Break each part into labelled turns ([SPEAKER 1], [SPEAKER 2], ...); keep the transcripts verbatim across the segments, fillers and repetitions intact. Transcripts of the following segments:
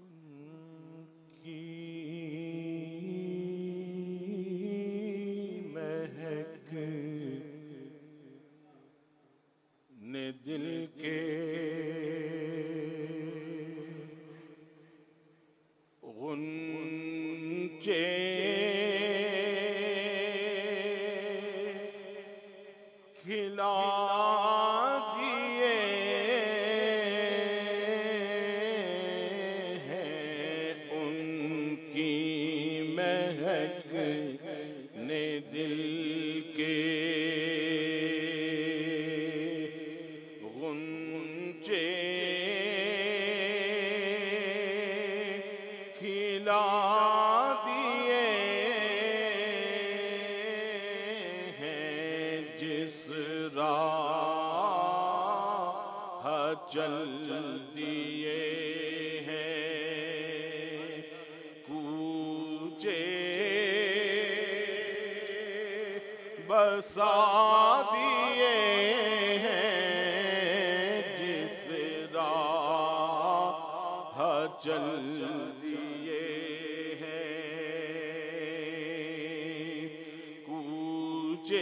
[SPEAKER 1] دل کے غنچے کھلا دیے ہیں، ان کی مہک نے دل کے چل دیے ہیں، کوچے بسا دیے ہیں، جس راہ چل دیے ہیں، کوچے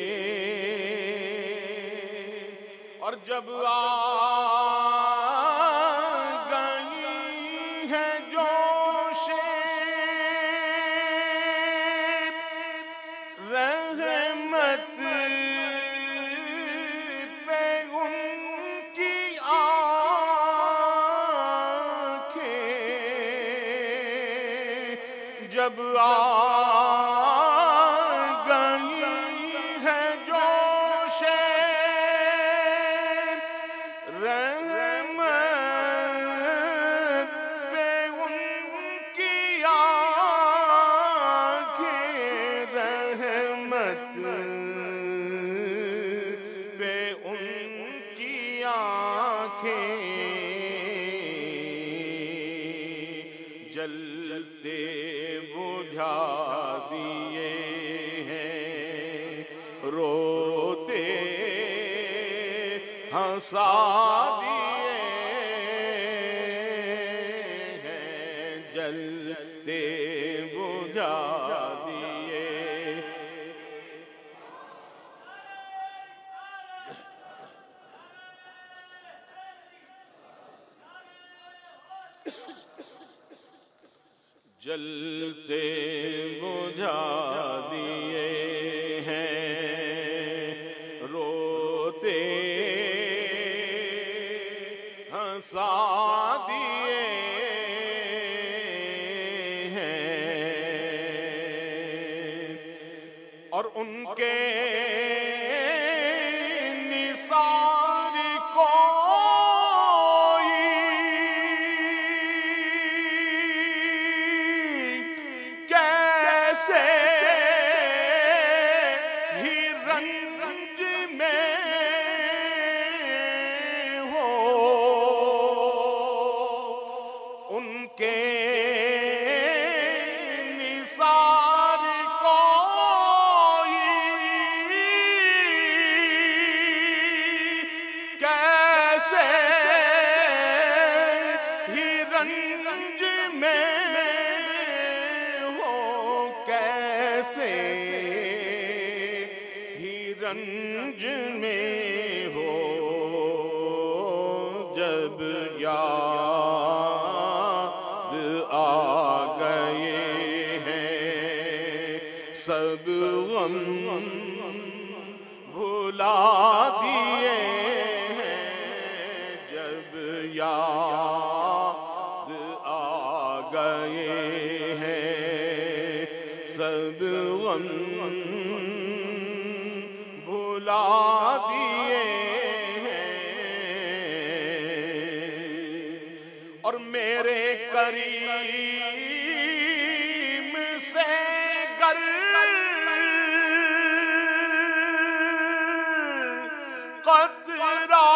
[SPEAKER 1] اور جب آ جب آ گئی ہے جوش رحمت پہ ان کی آنکھیں، رحمت پہ ان کی آنکھیں جلتے بجھا دیے ہیں، روتے ہنسا دیے ہیں، جلتے بجھا دیے جلتے بجھا دیے ہیں، روتے ہنسا دیے ہیں، اور ان کے نثار کو رنج میں ہو، جب یاد آ گئے ہیں، سب غم بھلا دیے ہیں، جب یاد آ گئے ہیں، سب غم بھلا دیے ہیں، اور میرے قریب سے گر قطرہ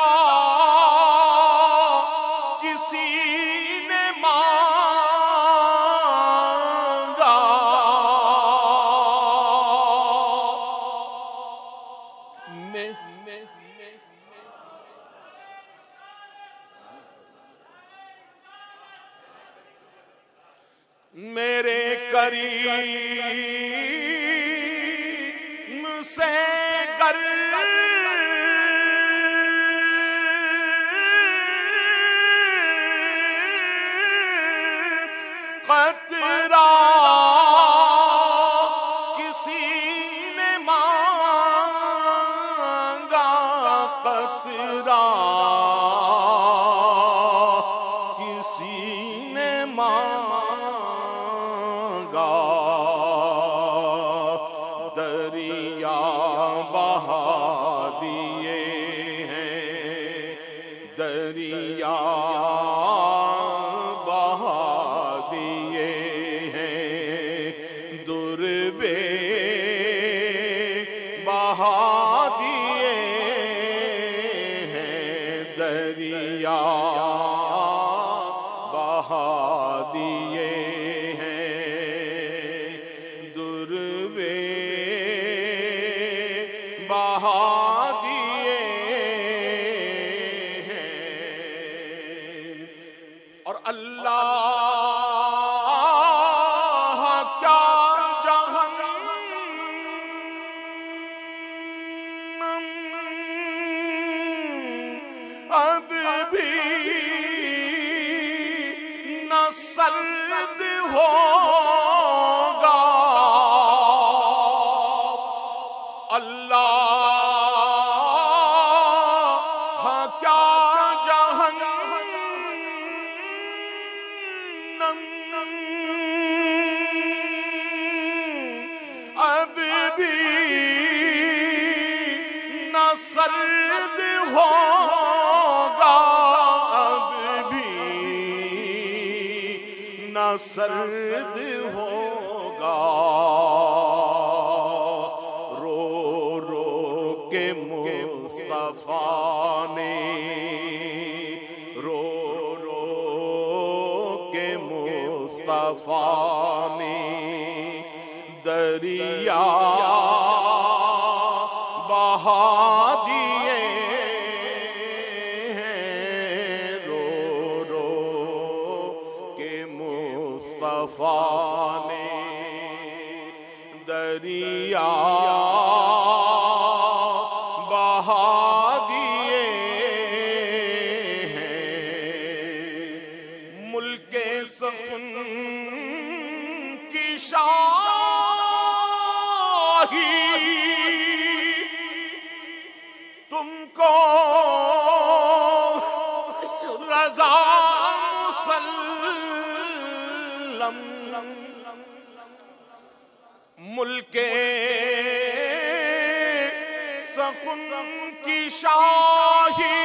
[SPEAKER 1] کسی نے مانگا، میرے کریم سے گر قطرہ کسی نے مانگا، قطرہ کسی نے مانگا، دریا بہا دیے ہیں، دریا بہا دیے ہیں، دریا بہا دیے ہیں، دربے بہا دیے ہیں، اور اللہ اب بھی نہ سرد ہوگا، اللہ کیا جہنم اب بھی نہ سرد ہوگا، نہ سرد ہوگا، رو رو کے مصطفیٰ نے، رو رو کے مصطفیٰ نے دریا بہا دیے ہیں، رو رو کے مصطفیٰ نے دریا بہا دیے ہیں، ملک سخن کی شاہی تم کو رضا مسلم، ملک سخن کی شاہی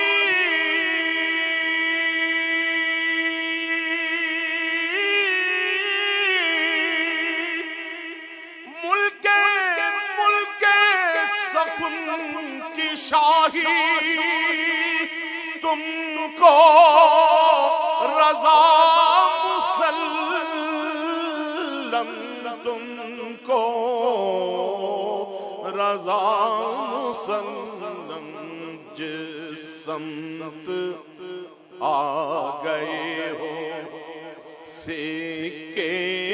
[SPEAKER 1] ملک ملک سخن کی شاہی تم کو رضا مسلم، تم کو رضا مسلم، جس سمت آ گئے ہو سکے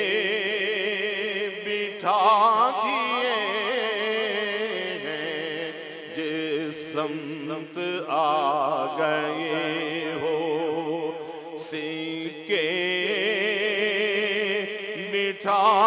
[SPEAKER 1] بٹھا دیے ہیں، جس سمت آ گئے ہو سکے بٹھا